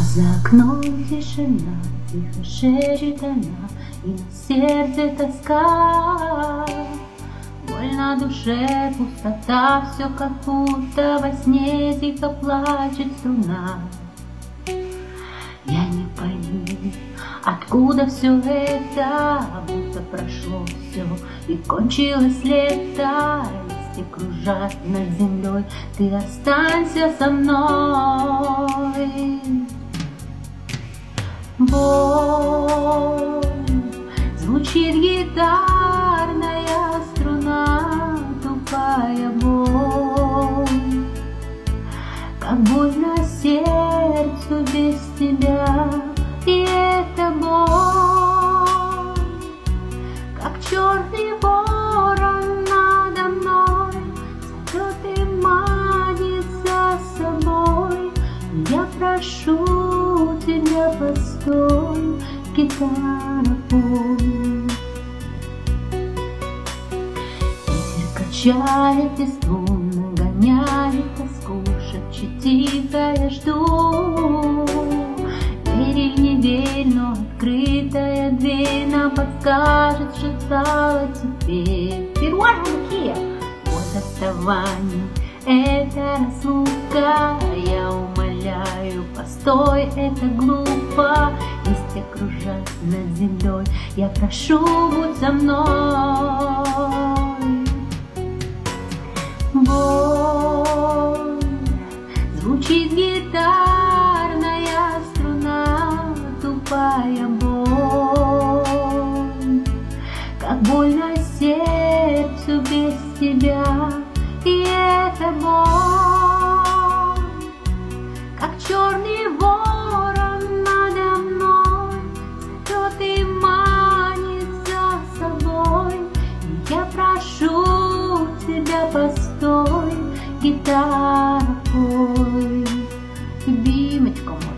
за окном тишина, тихо шепчет она, и на сердце тоска. Боль на душе, пустота, все как будто во сне тихо плачет струна. Я не пойму, откуда все это, будто прошло все и кончилось лето. Листья кружат над землей, ты останься со мной. Боль, звучит гитарная струна, тупая боль, как больно сердцу без тебя. И эта боль, как черный ворон надо мной, зовет и манит за собой. Я прошу тебя, постой, гитара, пой. Ветер качает листву, нагоняет тоску, шепчет тихо, я жду. Верь или не верь, но открытая дверь нам подскажет, что стало теперь. Вот расставание, это разлука. Я умоляю, постой, это глупо. Листья кружат над землей, я прошу, будь со мной. Боль, звучит гитарная струна, тупая боль, как больно сердцу без тебя. И эта боль, как черный ворон надо мной, зовет и манит за собой. И я прошу тебя, постой, гитара, пой. Любимочка мой.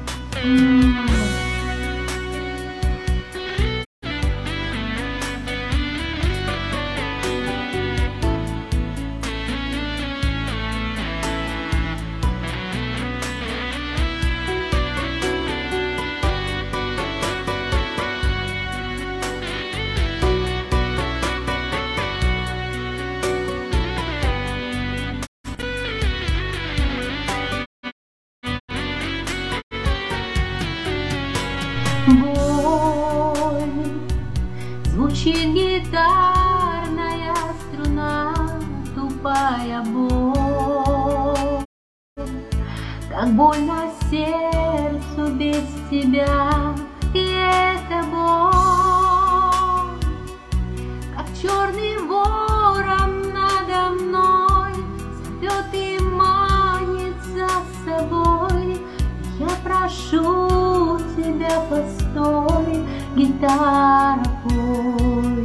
Боль, звучит гитарная струна, тупая боль, как больно сердцу без тебя. И эта боль, как черный ворон надо мной, зовет и манит за собой. Я прошу тебя, постой, гитара, пой.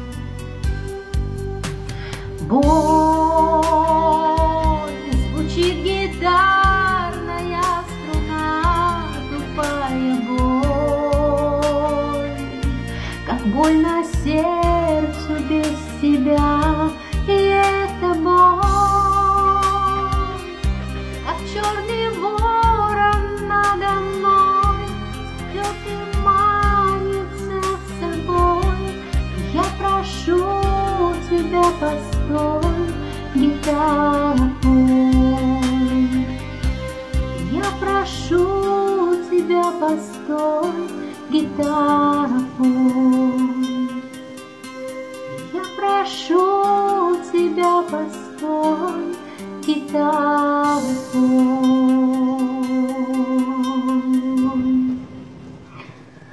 Боль, звучит гитарная струна, тупая боль, как больно сердцу без тебя. И эта боль, как черный ворон надо мной, зовет и манит за собой. Я прошу тебя, постой, гитара, пой. Я прошу тебя, постой, гитара, пой.